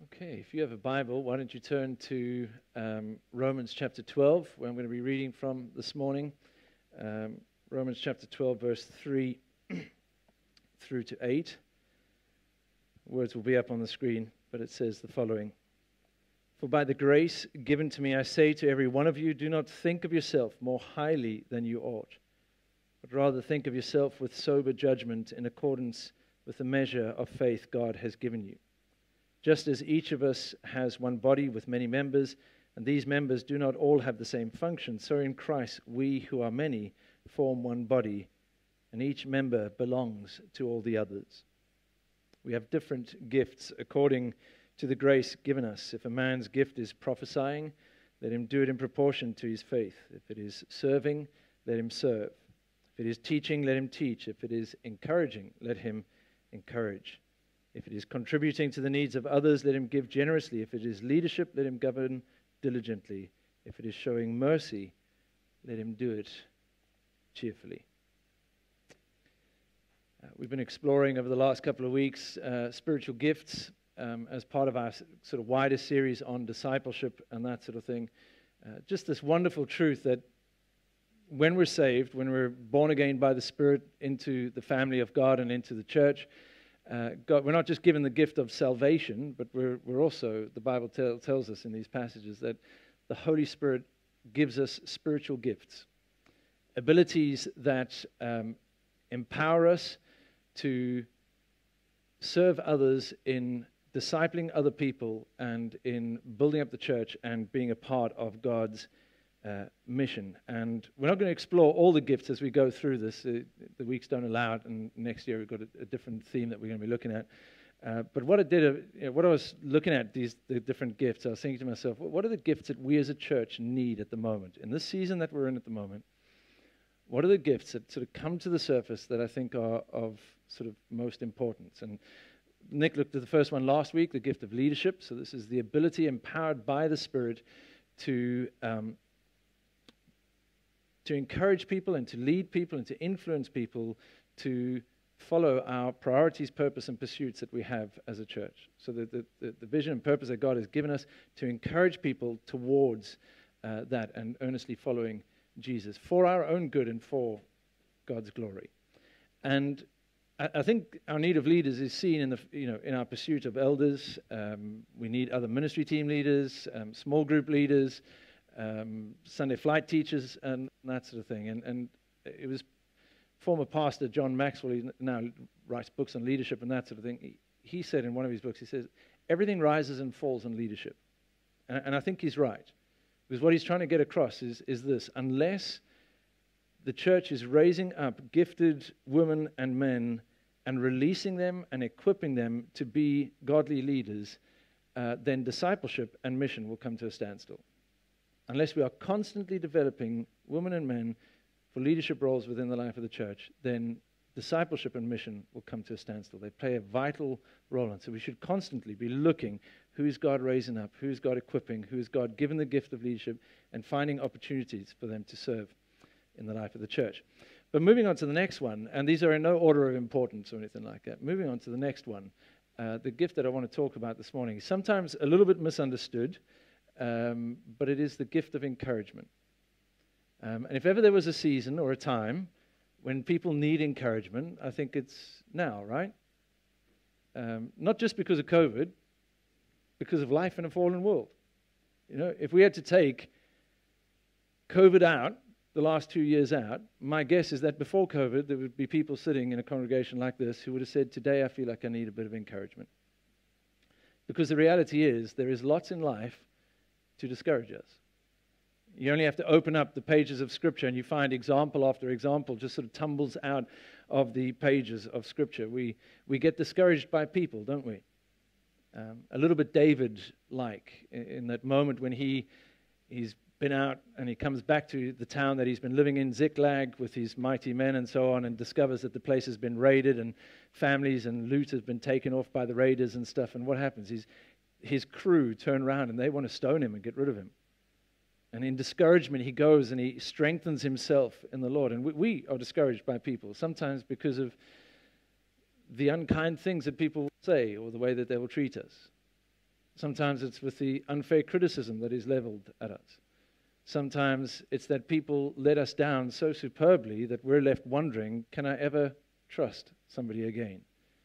Okay, if you have a Bible, why don't you turn to Romans chapter 12, where I'm going to be reading from this morning. Romans chapter 12, verse 3 through to 8. Words will be up on the screen, but it says the following. For by the grace given to me, I say to every one of you, do not think of yourself more highly than you ought, but rather think of yourself with sober judgment in accordance with the measure of faith God has given you. Just as each of us has one body with many members, and these members do not all have the same function, so in Christ we who are many form one body, and each member belongs to all the others. We have different gifts according to the grace given us. If a man's gift is prophesying, let him do it in proportion to his faith. If it is serving, let him serve. If it is teaching, let him teach. If it is encouraging, let him encourage. If it is contributing to the needs of others, let him give generously. If it is leadership, let him govern diligently. If it is showing mercy, let him do it cheerfully. We've been exploring over the last couple of weeks spiritual gifts as part of our sort of wider series on discipleship and that sort of thing. Just this wonderful truth that when we're saved, when we're born again by the Spirit into the family of God and into the church, God, we're not just given the gift of salvation, but we're also, the Bible tells us in these passages, that the Holy Spirit gives us spiritual gifts, abilities that empower us to serve others in discipling other people and in building up the church and being a part of God's mission. And we're not going to explore all the gifts as we go through this. The weeks don't allow it, and next year we've got a different theme that we're going to be looking at. But what I was looking at the different gifts, I was thinking to myself, what are the gifts that we as a church need at the moment? In this season that we're in at the moment, what are the gifts that sort of come to the surface that I think are of sort of most importance? And Nick looked at the first one last week, the gift of leadership. So this is the ability empowered by the Spirit to encourage people and to lead people and to influence people to follow our priorities, purpose, and pursuits that we have as a church. So the vision and purpose that God has given us to encourage people towards that and earnestly following Jesus for our own good and for God's glory. And I think our need of leaders is seen in our pursuit of elders. We need other ministry team leaders, small group leaders, Sunday flight teachers, and that sort of thing. And it was former pastor John Maxwell, he now writes books on leadership and that sort of thing. He said in one of his books, he says, everything rises and falls on leadership. And I think he's right. Because what he's trying to get across is this: unless the church is raising up gifted women and men and releasing them and equipping them to be godly leaders, then discipleship and mission will come to a standstill. Unless we are constantly developing women and men for leadership roles within the life of the church, then discipleship and mission will come to a standstill. They play a vital role, and so we should constantly be looking, who's God raising up, who's God equipping, who's God given the gift of leadership, and finding opportunities for them to serve in the life of the church. But moving on to the next one, and these are in no order of importance or anything like that. Moving on to the next one, the gift that I want to talk about this morning is sometimes a little bit misunderstood, but it is the gift of encouragement. And if ever there was a season or a time when people need encouragement, I think it's now, right? Not just because of COVID, because of life in a fallen world. You know, if we had to take COVID out, the last 2 years out, my guess is that before COVID, there would be people sitting in a congregation like this who would have said, today I feel like I need a bit of encouragement. Because the reality is, there is lots in life to discourage us. You only have to open up the pages of Scripture and you find example after example just sort of tumbles out of the pages of Scripture. We get discouraged by people, don't we? A little bit David-like in that moment when he's been out and he comes back to the town that he's been living in, Ziklag, with his mighty men and so on, and discovers that the place has been raided and families and loot has been taken off by the raiders and stuff. And what happens? His crew turn around and they want to stone him and get rid of him. And in discouragement, he goes and he strengthens himself in the Lord. And we are discouraged by people, sometimes because of the unkind things that people say or the way that they will treat us. Sometimes it's with the unfair criticism that is leveled at us. Sometimes it's that people let us down so superbly that we're left wondering, can I ever trust somebody again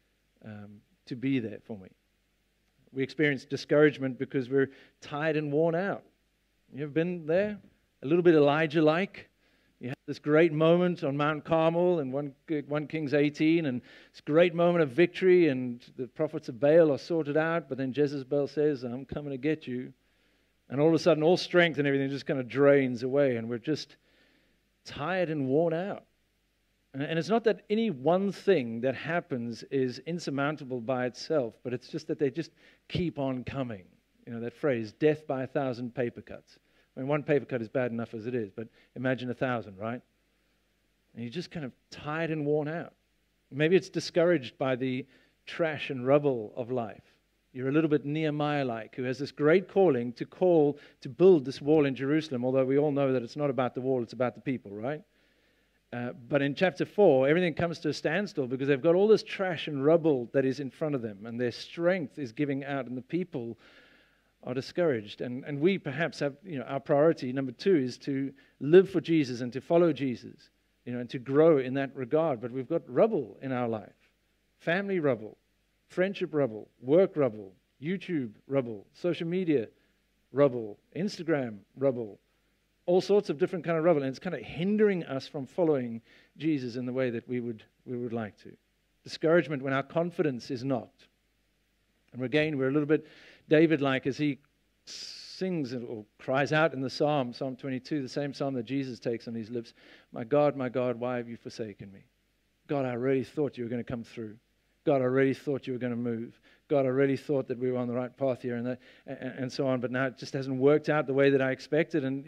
to be there for me? We experience discouragement because we're tired and worn out. You ever been there? A little bit Elijah-like. You have this great moment on Mount Carmel in 1 Kings 18, and this great moment of victory, and the prophets of Baal are sorted out, but then Jezebel says, I'm coming to get you. And all of a sudden, all strength and everything just kind of drains away, and we're just tired and worn out. And it's not that any one thing that happens is insurmountable by itself, but it's just that they just keep on coming. You know, that phrase, death by 1,000 paper cuts. I mean, one paper cut is bad enough as it is, but imagine 1,000, right? And you're just kind of tired and worn out. Maybe it's discouraged by the trash and rubble of life. You're a little bit Nehemiah-like, who has this great calling to build this wall in Jerusalem, although we all know that it's not about the wall, it's about the people, right? But in chapter 4, everything comes to a standstill because they've got all this trash and rubble that is in front of them, and their strength is giving out, and the people are discouraged. And we perhaps have, our priority, number 2, is to live for Jesus and to follow Jesus, and to grow in that regard. But we've got rubble in our life. Family rubble, friendship rubble, work rubble, YouTube rubble, social media rubble, Instagram rubble, all sorts of different kind of rubble. And it's kind of hindering us from following Jesus in the way that we would like to. Discouragement when our confidence is knocked. And again, we're a little bit David-like as he sings or cries out in the Psalm 22, the same psalm that Jesus takes on his lips. My God, why have you forsaken me? God, I really thought you were going to come through. God, I really thought you were going to move. God, I really thought that we were on the right path here and so on. But now it just hasn't worked out the way that I expected. And,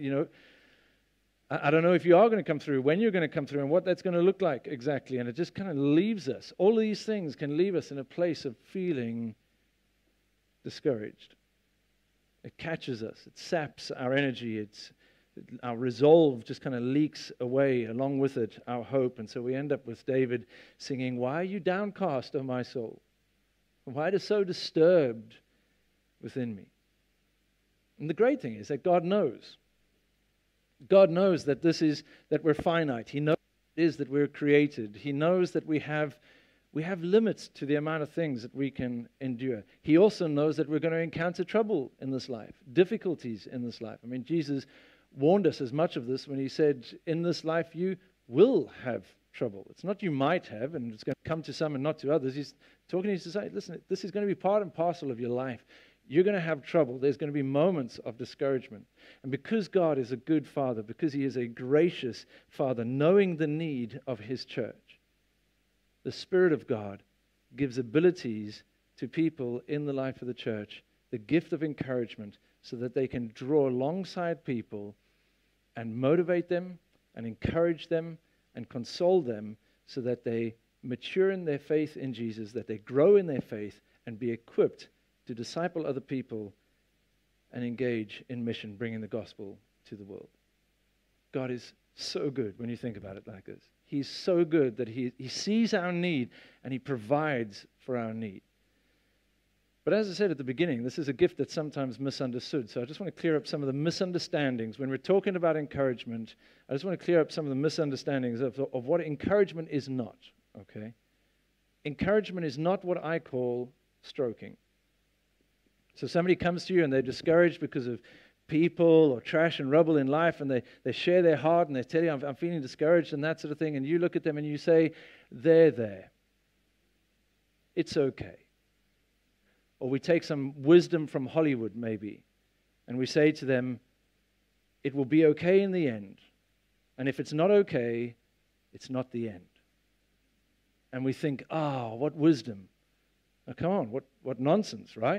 I don't know if you are going to come through, when you're going to come through, and what that's going to look like exactly. And it just kind of leaves us. All of these things can leave us in a place of feeling discouraged. It catches us. It saps our energy. Our resolve just kind of leaks away, along with it, our hope. And so we end up with David singing, why are you downcast, O my soul? Why are you so disturbed within me? And the great thing is that God knows. God knows that that we're finite. He knows it is that we're created. He knows that we have limits to the amount of things that we can endure. He also knows that we're going to encounter trouble in this life, difficulties in this life. I mean, Jesus warned us as much of this when he said, in this life you will have trouble. It's not you might have, and it's going to come to some and not to others. He's talking to his disciples, listen, this is going to be part and parcel of your life. You're going to have trouble. There's going to be moments of discouragement. And because God is a good Father, because he is a gracious Father, knowing the need of his church, the Spirit of God gives abilities to people in the life of the church, the gift of encouragement, so that they can draw alongside people and motivate them and encourage them and console them so that they mature in their faith in Jesus, that they grow in their faith and be equipped to disciple other people and engage in mission, bringing the gospel to the world. God is so good when you think about it like this. He's so good that he sees our need and he provides for our need. But as I said at the beginning, this is a gift that's sometimes misunderstood. So I just want to clear up some of the misunderstandings. When we're talking about encouragement, I just want to clear up some of the misunderstandings of what encouragement is not. Okay? Encouragement is not what I call stroking. So somebody comes to you and they're discouraged because of people or trash and rubble in life, and they share their heart and they tell you, I'm feeling discouraged and that sort of thing, and you look at them and you say, there. It's okay. Or we take some wisdom from Hollywood maybe, and we say to them, it will be okay in the end. And if it's not okay, it's not the end. And we think, what wisdom. Now come on, what nonsense, right?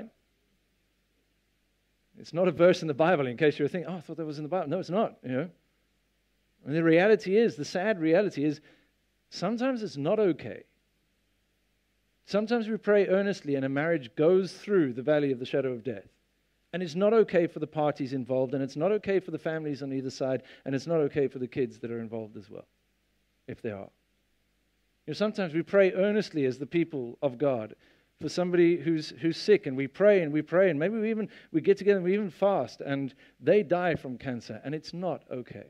It's not a verse in the Bible, in case you were thinking, I thought that was in the Bible. No, it's not, And the reality is, the sad reality is, sometimes it's not okay. Sometimes we pray earnestly and a marriage goes through the valley of the shadow of death. And it's not okay for the parties involved, and it's not okay for the families on either side, and it's not okay for the kids that are involved as well, if they are. Sometimes we pray earnestly as the people of God for somebody who's sick, and we pray and we pray, and maybe we get together and we even fast, and they die from cancer, and it's not okay.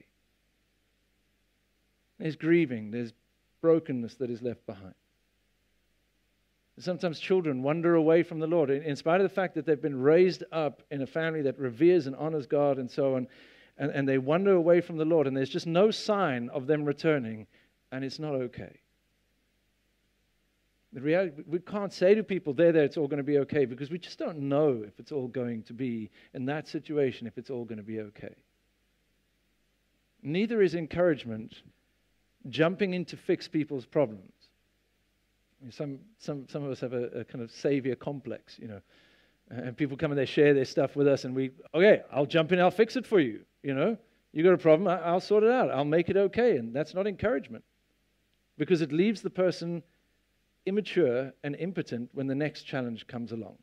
There's grieving, there's brokenness that is left behind. Sometimes children wander away from the Lord, in spite of the fact that they've been raised up in a family that reveres and honors God and so on, and they wander away from the Lord, and there's just no sign of them returning, and it's not okay. The reality, we can't say to people, there, it's all going to be okay, because we just don't know if it's all going to be, in that situation, if it's all going to be okay. Neither is encouragement jumping in to fix people's problems. Some of us have a kind of savior complex, and people come and they share their stuff with us, and okay, I'll jump in, I'll fix it for you, You got a problem, I'll sort it out, I'll make it okay, and that's not encouragement, because it leaves the person immature and impotent when the next challenge comes along.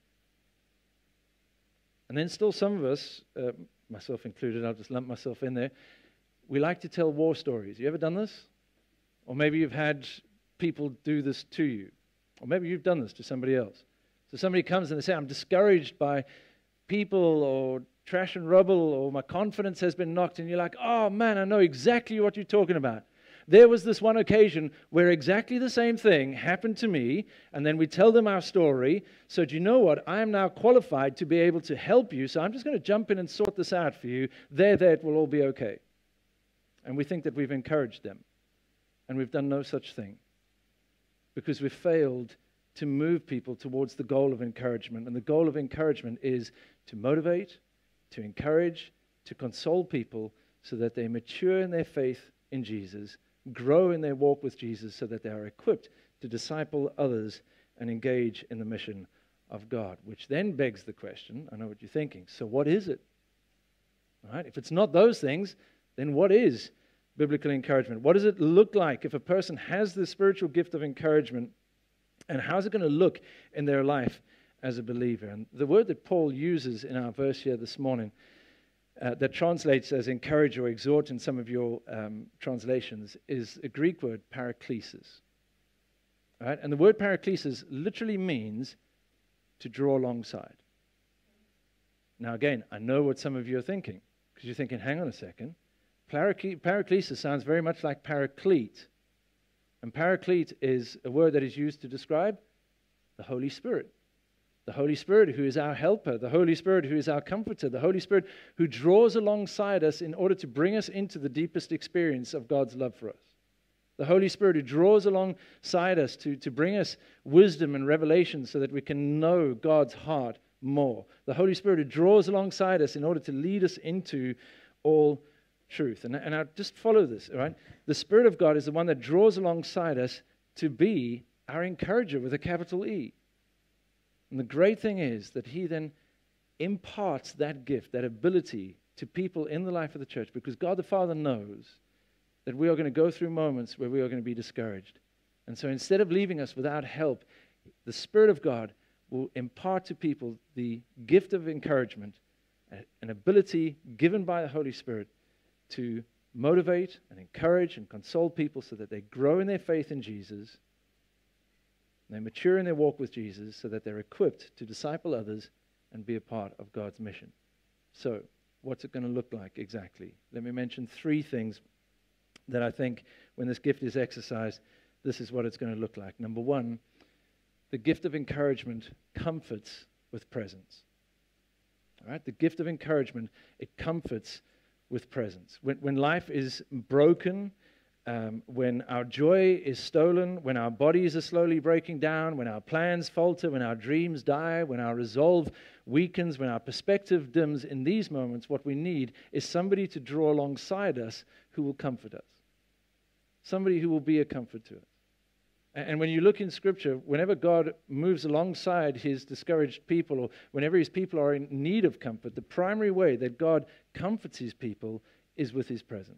And then still some of us, myself included, I'll just lump myself in there, we like to tell war stories. You ever done this? Or maybe you've had people do this to you. Or maybe you've done this to somebody else. So somebody comes and they say, I'm discouraged by people or trash and rubble, or my confidence has been knocked. And you're like, oh man, I know exactly what you're talking about. There was this one occasion where exactly the same thing happened to me, and then we tell them our story. So do you know what? I am now qualified to be able to help you, so I'm just going to jump in and sort this out for you. There, it will all be okay. And we think that we've encouraged them, and we've done no such thing, because we've failed to move people towards the goal of encouragement. And the goal of encouragement is to motivate, to encourage, to console people so that they mature in their faith in Jesus, grow in their walk with Jesus, so that they are equipped to disciple others and engage in the mission of God. Which then begs the question, I know what you're thinking, so what is it? All right? If it's not those things, then what is biblical encouragement? What does it look like if a person has the spiritual gift of encouragement, and how's it going to look in their life as a believer? And the word that Paul uses in our verse here this morning, that translates as encourage or exhort in some of your translations, is a Greek word, paraklesis. All right? And the word paraklesis literally means to draw alongside. Now again, I know what some of you are thinking, because you're thinking, hang on a second, paraklesis sounds very much like paraclete. And paraclete is a word that is used to describe the Holy Spirit. The Holy Spirit who is our helper, the Holy Spirit who is our comforter, the Holy Spirit who draws alongside us in order to bring us into the deepest experience of God's love for us. The Holy Spirit who draws alongside us to bring us wisdom and revelation so that we can know God's heart more. The Holy Spirit who draws alongside us in order to lead us into all truth. And now just follow this, all right? The Spirit of God is the one that draws alongside us to be our encourager with a capital E. And the great thing is that he then imparts that gift, that ability to people in the life of the church, because God the Father knows that we are going to go through moments where we are going to be discouraged. And so instead of leaving us without help, the Spirit of God will impart to people the gift of encouragement, an ability given by the Holy Spirit to motivate and encourage and console people so that they grow in their faith in Jesus. They mature in their walk with Jesus so that they're equipped to disciple others and be a part of God's mission. So, what's it going to look like exactly? Let me mention 3 things that I think when this gift is exercised, this is what it's going to look like. Number 1, the gift of encouragement comforts with presence. All right? The gift of encouragement, it comforts with presence. When life is broken, when our joy is stolen, when our bodies are slowly breaking down, when our plans falter, when our dreams die, when our resolve weakens, when our perspective dims, in these moments, what we need is somebody to draw alongside us who will comfort us. Somebody who will be a comfort to us. And when you look in Scripture, whenever God moves alongside his discouraged people, or whenever his people are in need of comfort, the primary way that God comforts his people is with his presence.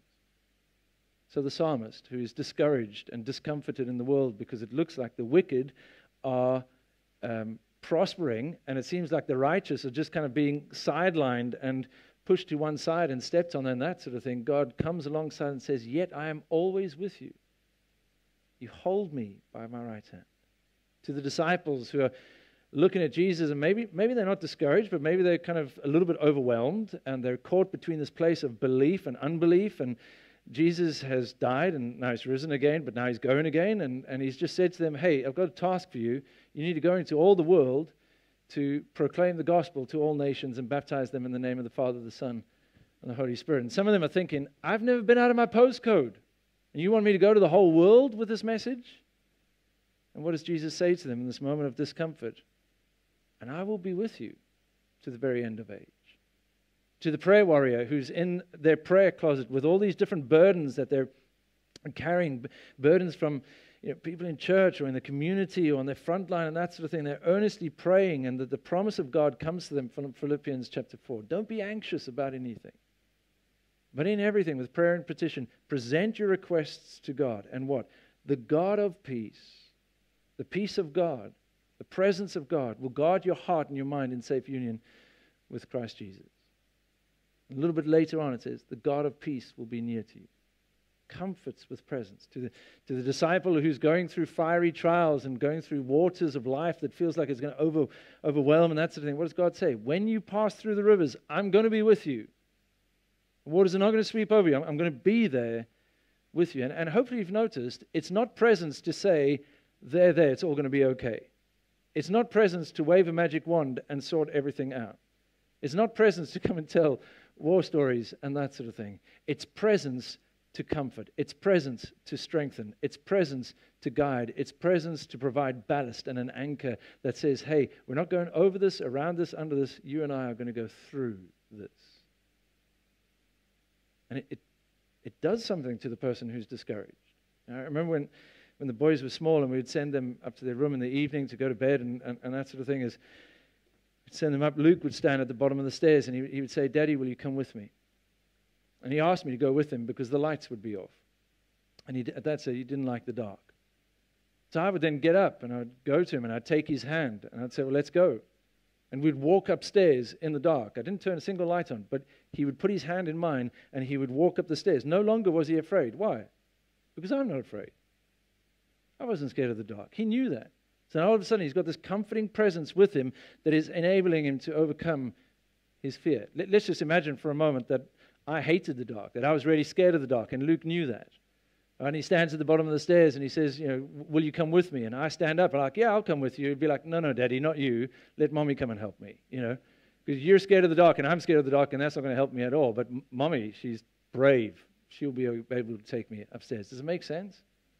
So the psalmist, who is discouraged and discomforted in the world because it looks like the wicked are prospering, and it seems like the righteous are just kind of being sidelined and pushed to one side and stepped on and that sort of thing, God comes alongside and says, yet I am always with you. You hold me by my right hand. To the disciples who are looking at Jesus, and maybe they're not discouraged, but maybe they're kind of a little bit overwhelmed, and they're caught between this place of belief and unbelief, and Jesus has died, and now he's risen again, but now he's going again, and he's just said to them, hey, I've got a task for you. You need to go into all the world to proclaim the gospel to all nations and baptize them in the name of the Father, the Son, and the Holy Spirit. And some of them are thinking, I've never been out of my postcode, and you want me to go to the whole world with this message? And what does Jesus say to them in this moment of discomfort? And I will be with you to the very end of age. To the prayer warrior who's in their prayer closet with all these different burdens that they're carrying, burdens from people in church or in the community or on their front line and that sort of thing. They're earnestly praying, and that the promise of God comes to them from Philippians chapter 4. Don't be anxious about anything, but in everything, with prayer and petition, present your requests to God. And what? The God of peace, the peace of God, the presence of God will guard your heart and your mind in safe union with Christ Jesus. A little bit later on it says, the God of peace will be near to you. Comforts with presence. To the disciple who's going through fiery trials and going through waters of life that feels like it's going to overwhelm and that sort of thing, what does God say? When you pass through the rivers, I'm going to be with you. The waters are not going to sweep over you. I'm going to be there with you. And hopefully you've noticed, it's not presence to say, there, it's all going to be okay. It's not presence to wave a magic wand and sort everything out. It's not presence to come and tell war stories and that sort of thing. It's presence to comfort. It's presence to strengthen. It's presence to guide. It's presence to provide ballast and an anchor that says, hey, we're not going over this, around this, under this. You and I are going to go through this. And it does something to the person who's discouraged. I remember when the boys were small and we would send them up to their room in the evening to go to bed and that sort of thing, is we'd send them up. Luke would stand at the bottom of the stairs and he would say, Daddy, will you come with me? And he asked me to go with him because the lights would be off. And at that stage, he didn't like the dark. So I would then get up and I would go to him and I'd take his hand and I'd say, well, let's go. And we'd walk upstairs in the dark. I didn't turn a single light on, but he would put his hand in mine and he would walk up the stairs. No longer was he afraid. Why? Because I'm not afraid. I wasn't scared of the dark. He knew that. So now all of a sudden he's got this comforting presence with him that is enabling him to overcome his fear. Let's just imagine for a moment that I hated the dark, that I was really scared of the dark, and Luke knew that. And he stands at the bottom of the stairs and he says, will you come with me? And I stand up and I'm like, yeah, I'll come with you. He'd be like, no, Daddy, not you. Let Mommy come and help me, because you're scared of the dark and I'm scared of the dark and that's not going to help me at all. But Mommy, she's brave. She'll be able to take me upstairs. Does it make sense?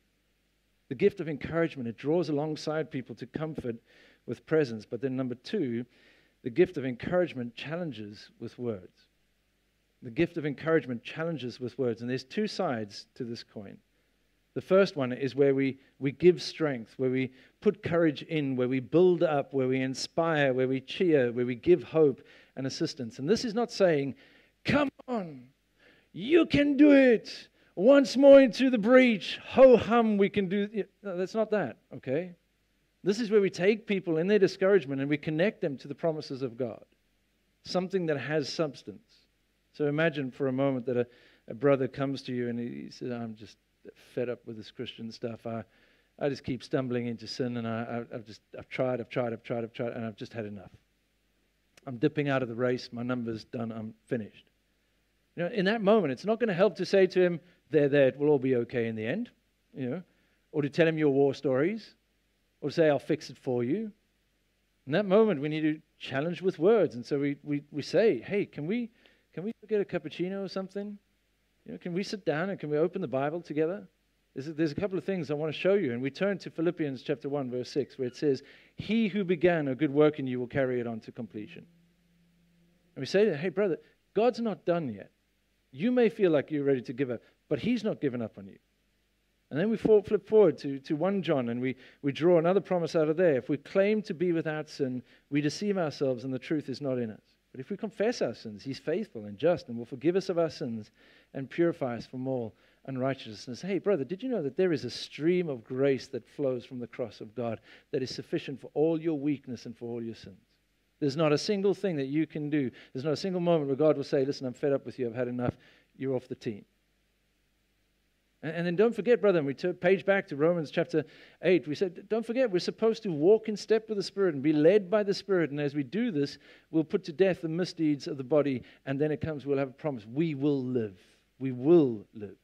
The gift of encouragement, it draws alongside people to comfort with presence. But then number two, the gift of encouragement challenges with words. The gift of encouragement challenges with words. And there's two sides to this coin. The first one is where we give strength, where we put courage in, where we build up, where we inspire, where we cheer, where we give hope and assistance. And this is not saying, come on, you can do it. Once more into the breach, ho-hum, we can do... No, that's not that, okay? This is where we take people in their discouragement and we connect them to the promises of God. Something that has substance. So imagine for a moment that a brother comes to you and he says, I'm just fed up with this Christian stuff. I just keep stumbling into sin and I've tried, and I've just had enough. I'm dipping out of the race. My number's done. I'm finished. In that moment, it's not going to help to say to him, there, it will all be okay in the end, or to tell him your war stories, or to say, I'll fix it for you. In that moment, we need to challenge with words. And so we say, hey, can we get a cappuccino or something? Can we sit down and can we open the Bible together? There's a couple of things I want to show you. And we turn to Philippians chapter 1, verse 6, where it says, he who began a good work in you will carry it on to completion. And we say, hey, brother, God's not done yet. You may feel like you're ready to give up, but he's not given up on you. And then we flip forward to 1 John, and we draw another promise out of there. If we claim to be without sin, we deceive ourselves, and the truth is not in us. But if we confess our sins, he's faithful and just, and will forgive us of our sins and purify us from all unrighteousness. Hey, brother, did you know that there is a stream of grace that flows from the cross of God that is sufficient for all your weakness and for all your sins? There's not a single thing that you can do. There's not a single moment where God will say, listen, I'm fed up with you. I've had enough. You're off the team. And then don't forget, brother, and we turn page back to Romans chapter 8. We said, don't forget, we're supposed to walk in step with the Spirit and be led by the Spirit. And as we do this, we'll put to death the misdeeds of the body. And then it comes, we'll have a promise. We will live. We will live.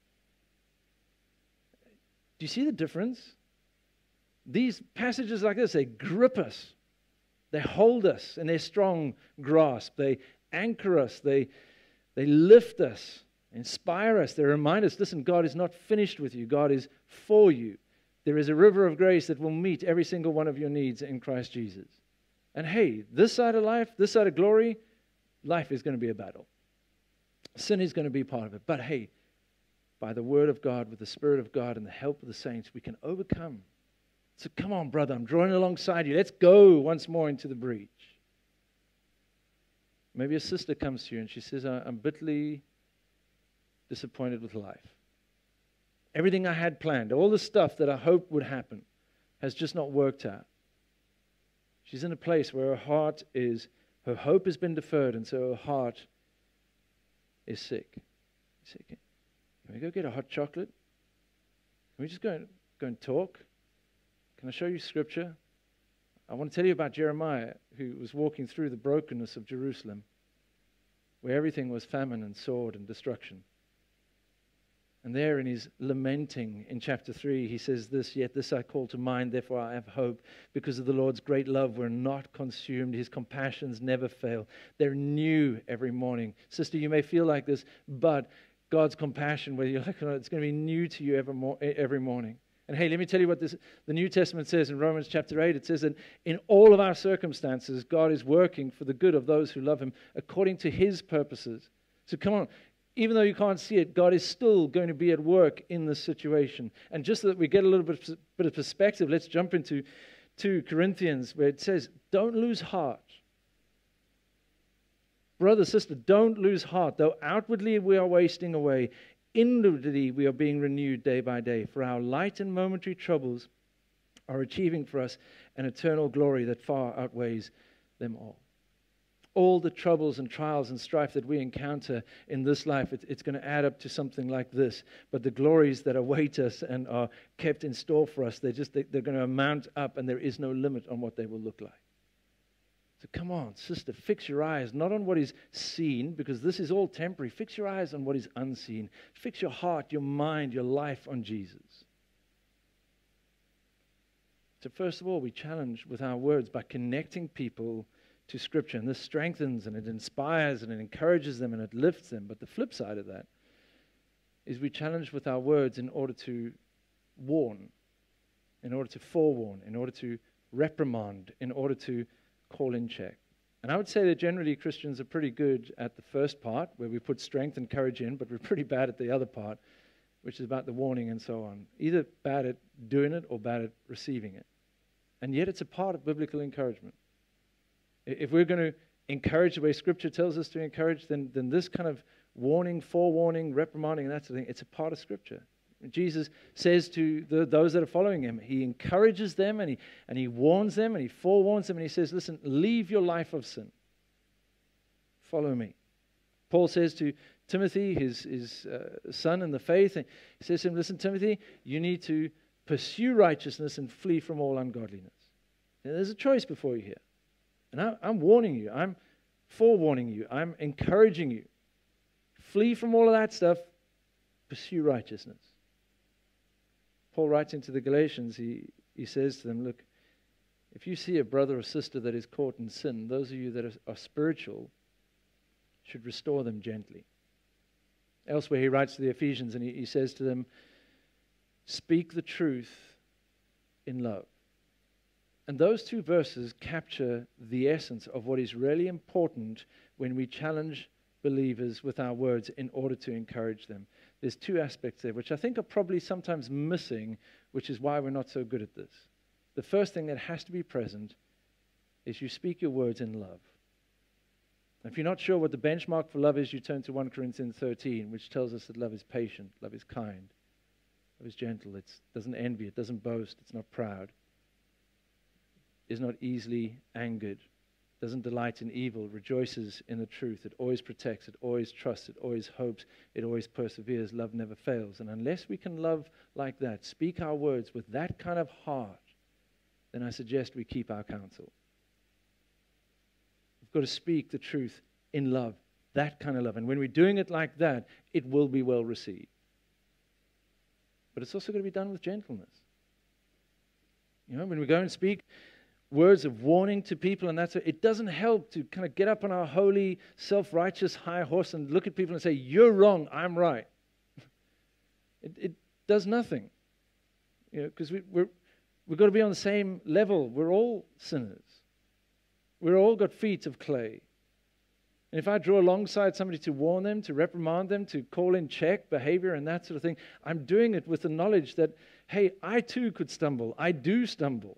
Do you see the difference? These passages like this, they grip us. They hold us in their strong grasp. They anchor us. They lift us. Inspire us. They remind us, listen, God is not finished with you. God is for you. There is a river of grace that will meet every single one of your needs in Christ Jesus. And hey, this side of life, this side of glory, life is going to be a battle. Sin is going to be part of it. But hey, by the word of God, with the Spirit of God and the help of the saints, we can overcome. So come on, brother, I'm drawing alongside you. Let's go once more into the breach. Maybe a sister comes to you and she says, I'm bitterly disappointed with life. Everything I had planned, all the stuff that I hoped would happen, has just not worked out. She's in a place where her hope has been deferred, and so her heart is sick. You say, can we go get a hot chocolate? Can we just go and talk? Can I show you scripture? I want to tell you about Jeremiah, who was walking through the brokenness of Jerusalem, where everything was famine and sword and destruction. And there in his lamenting in chapter 3, he says this, yet this I call to mind, therefore I have hope. Because of the Lord's great love, we're not consumed. His compassions never fail. They're new every morning. Sister, you may feel like this, but God's compassion, whether you're like, oh, it's going to be new to you every morning. And hey, let me tell you what the New Testament says in Romans chapter 8. It says that in all of our circumstances, God is working for the good of those who love him according to his purposes. So come on. Even though you can't see it, God is still going to be at work in this situation. And just so that we get a little bit of perspective, let's jump into 2 Corinthians, where it says, don't lose heart. Brother, sister, don't lose heart. Though outwardly we are wasting away, inwardly we are being renewed day by day. For our light and momentary troubles are achieving for us an eternal glory that far outweighs them all. All the troubles and trials and strife that we encounter in this life, it's going to add up to something like this. But the glories that await us and are kept in store for us, they're going to amount up, and there is no limit on what they will look like. So come on, sister, fix your eyes not on what is seen, because this is all temporary. Fix your eyes on what is unseen. Fix your heart, your mind, your life on Jesus. So first of all, we challenge with our words by connecting people to Scripture, and this strengthens and it inspires and it encourages them and it lifts them. But the flip side of that is we challenge with our words in order to warn, in order to forewarn, in order to reprimand, in order to call in check. And I would say that generally Christians are pretty good at the first part, where we put strength and courage in, but we're pretty bad at the other part, which is about the warning and so on. Either bad at doing it or bad at receiving it. And yet it's a part of biblical encouragement. If we're going to encourage the way Scripture tells us to encourage, then this kind of warning, forewarning, reprimanding, and that sort of thing, it's a part of Scripture. Jesus says to those that are following him, he encourages them and he warns them and he forewarns them and he says, listen, leave your life of sin. Follow me. Paul says to Timothy, his son in the faith, he says to him, listen, Timothy, you need to pursue righteousness and flee from all ungodliness. Now, there's a choice before you here. And I'm warning you. I'm forewarning you. I'm encouraging you. Flee from all of that stuff. Pursue righteousness. Paul writes into the Galatians, he says to them, look, if you see a brother or sister that is caught in sin, those of you that are spiritual should restore them gently. Elsewhere he writes to the Ephesians and he says to them, speak the truth in love. And those 2 verses capture the essence of what is really important when we challenge believers with our words in order to encourage them. There's 2 aspects there, which I think are probably sometimes missing, which is why we're not so good at this. The first thing that has to be present is you speak your words in love. If you're not sure what the benchmark for love is, you turn to 1 Corinthians 13, which tells us that love is patient, love is kind, love is gentle, it doesn't envy, it doesn't boast, it's not proud, is not easily angered, doesn't delight in evil, rejoices in the truth. It always protects, it always trusts, it always hopes, it always perseveres. Love never fails. And unless we can love like that, speak our words with that kind of heart, then I suggest we keep our counsel. We've got to speak the truth in love, that kind of love. And when we're doing it like that, it will be well received. But it's also going to be done with gentleness. You know, when we go and speak words of warning to people, and it doesn't help to kind of get up on our holy, self-righteous high horse and look at people and say, you're wrong, I'm right. It does nothing. You know, because we've got to be on the same level. We're all sinners. We've all got feet of clay. And if I draw alongside somebody to warn them, to reprimand them, to call in check behavior and that sort of thing, I'm doing it with the knowledge that, hey, I too could stumble. I do stumble.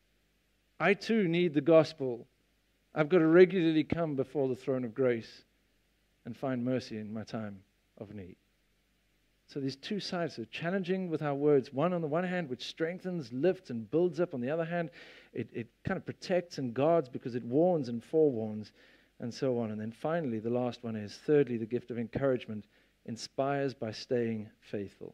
I too need the gospel. I've got to regularly come before the throne of grace and find mercy in my time of need. So these two sides are challenging with our words. One on the one hand, which strengthens, lifts, and builds up. On the other hand, it kind of protects and guards because it warns and forewarns and so on. And then finally, the last one is, thirdly, the gift of encouragement inspires by staying faithful.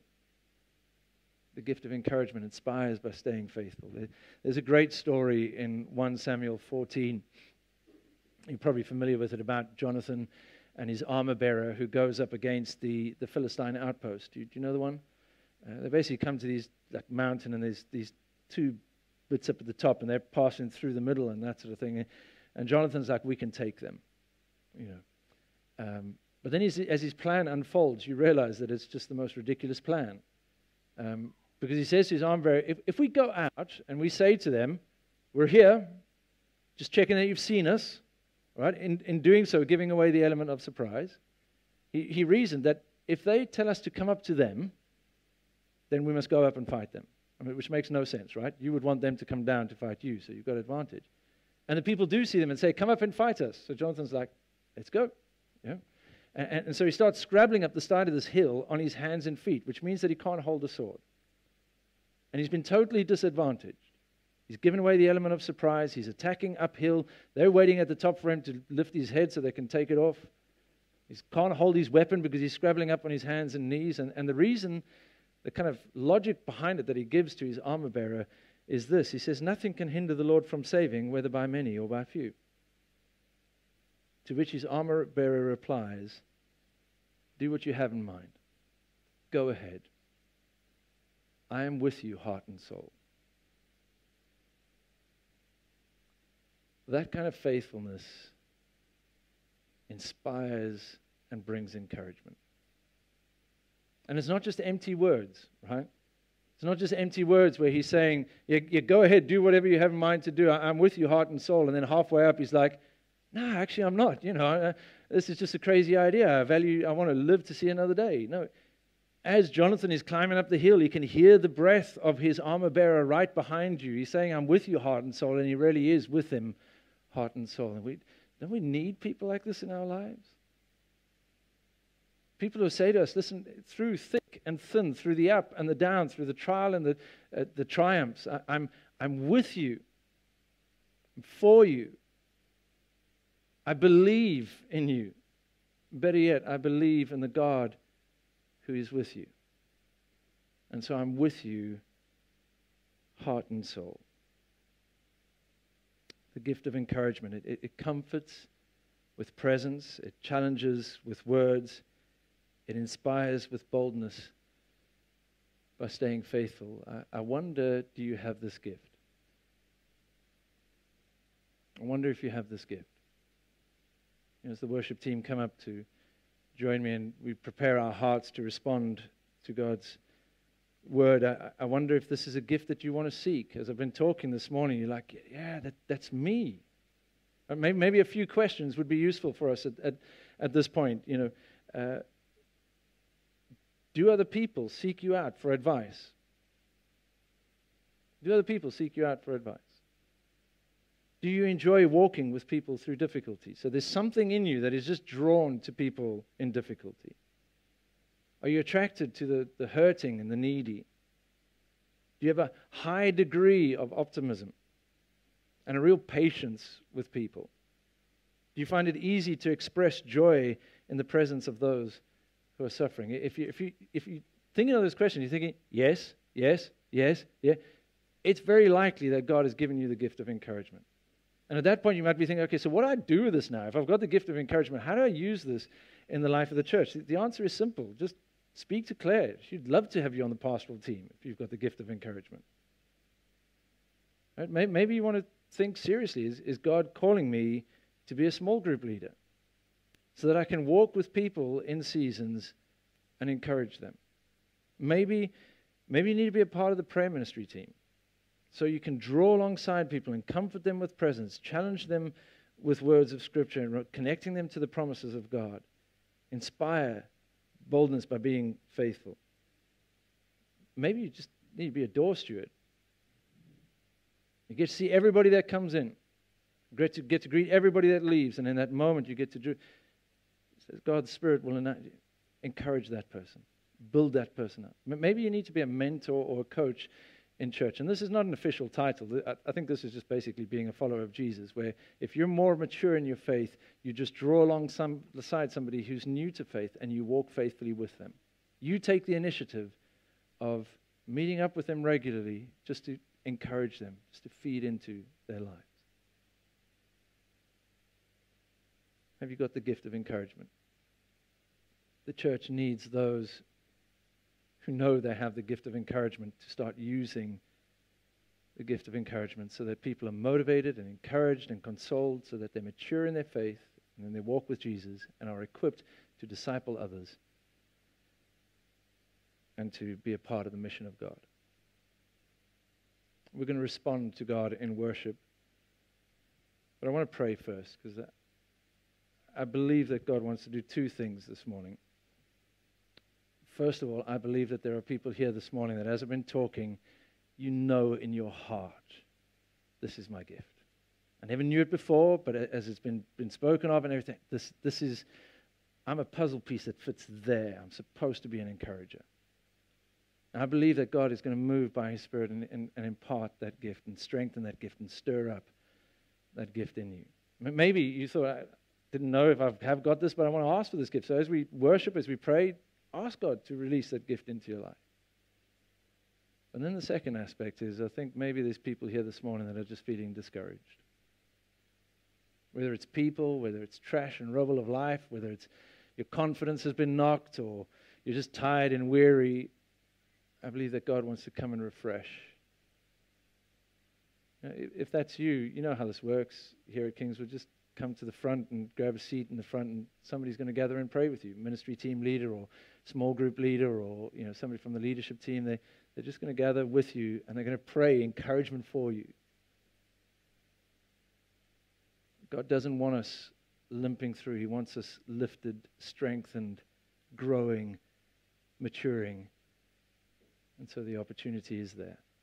The gift of encouragement inspires by staying faithful. There's a great story in 1 Samuel 14. You're probably familiar with it, about Jonathan and his armor bearer who goes up against the Philistine outpost. Do you know the one? They basically come to these mountain, and there's these two bits up at the top, and they're passing through the middle and that sort of thing. And Jonathan's like, we can take them. You know. But then as his plan unfolds, you realize that it's just the most ridiculous plan. Because he says to his armor bearer, if we go out and we say to them, we're here, just checking that you've seen us, right? In doing so, giving away the element of surprise, he reasoned that if they tell us to come up to them, then we must go up and fight them. I mean, which makes no sense, right? You would want them to come down to fight you, so you've got advantage. And the people do see them and say, come up and fight us. So Jonathan's like, let's go. Yeah. And so he starts scrabbling up the side of this hill on his hands and feet, which means that he can't hold a sword. And he's been totally disadvantaged. He's given away the element of surprise. He's attacking uphill. They're waiting at the top for him to lift his head so they can take it off. He can't hold his weapon because he's scrabbling up on his hands and knees. And the reason, the kind of logic behind it that he gives to his armor bearer is this. He says, nothing can hinder the Lord from saving, whether by many or by few. To which his armor bearer replies, do what you have in mind. Go ahead. I am with you, heart and soul. That kind of faithfulness inspires and brings encouragement. And it's not just empty words, right? It's not just empty words where he's saying, yeah, go ahead, do whatever you have in mind to do. I'm with you, heart and soul. And then halfway up, he's like, no, actually, I'm not. You know, this is just a crazy idea. I want to live to see another day. No. As Jonathan is climbing up the hill, you can hear the breath of his armor bearer right behind you. He's saying, I'm with you, heart and soul. And he really is with him, heart and soul. And don't we need people like this in our lives? People who say to us, listen, through thick and thin, through the up and the down, through the trial and the triumphs, I'm with you. I'm for you. I believe in you. Better yet, I believe in the God who is with you. And so I'm with you, heart and soul. The gift of encouragement. It comforts with presence. It challenges with words. It inspires with boldness by staying faithful. I wonder, do you have this gift? I wonder if you have this gift. You know, as the worship team come up to join me and we prepare our hearts to respond to God's word, I wonder if this is a gift that you want to seek. As I've been talking this morning, you're like, yeah, that's me. Maybe a few questions would be useful for us at this point. You know, do other people seek you out for advice? Do other people seek you out for advice? Do you enjoy walking with people through difficulty? So there's something in you that is just drawn to people in difficulty. Are you attracted to the hurting and the needy? Do you have a high degree of optimism and a real patience with people? Do you find it easy to express joy in the presence of those who are suffering? If you thinking of those questions, you're thinking, yes, yes, yes, yeah. It's very likely that God has given you the gift of encouragement. And at that point, you might be thinking, okay, so what do I do with this now? If I've got the gift of encouragement, how do I use this in the life of the church? The answer is simple. Just speak to Claire. She'd love to have you on the pastoral team if you've got the gift of encouragement. Right? Maybe you want to think seriously, is God calling me to be a small group leader so that I can walk with people in seasons and encourage them? Maybe you need to be a part of the prayer ministry team so you can draw alongside people and comfort them with presence, challenge them with words of Scripture, and connecting them to the promises of God. Inspire boldness by being faithful. Maybe you just need to be a door steward. You get to see everybody that comes in. You get to greet everybody that leaves, and in that moment you get to do. God's Spirit will encourage that person, build that person up. Maybe you need to be a mentor or a coach in church. And this is not an official title. I think this is just basically being a follower of Jesus, where if you're more mature in your faith, you just draw alongside somebody who's new to faith and you walk faithfully with them. You take the initiative of meeting up with them regularly just to encourage them, just to feed into their lives. Have you got the gift of encouragement? The church needs those who know they have the gift of encouragement to start using the gift of encouragement so that people are motivated and encouraged and consoled, so that they mature in their faith and then they walk with Jesus and are equipped to disciple others and to be a part of the mission of God. We're going to respond to God in worship, but I want to pray first, because I believe that God wants to do two things this morning. First of all, I believe that there are people here this morning that as I've been talking, you know in your heart, this is my gift. I never knew it before, but as it's been spoken of and everything, this is, I'm a puzzle piece that fits there. I'm supposed to be an encourager. And I believe that God is going to move by His Spirit and impart that gift and strengthen that gift and stir up that gift in you. Maybe you thought, I didn't know if I have got this, but I want to ask for this gift. So as we worship, as we pray, ask God to release that gift into your life. And then the second aspect is, I think maybe there's people here this morning that are just feeling discouraged. Whether it's people, whether it's trash and rubble of life, whether it's your confidence has been knocked, or you're just tired and weary, I believe that God wants to come and refresh. If that's you, you know how this works here at Kingswood. Just come to the front and grab a seat in the front, and somebody's going to gather and pray with you. Ministry team leader or small group leader, or somebody from the leadership team. They're just going to gather with you and they're going to pray encouragement for you. God doesn't want us limping through. He wants us lifted, strengthened, growing, maturing. And so the opportunity is there.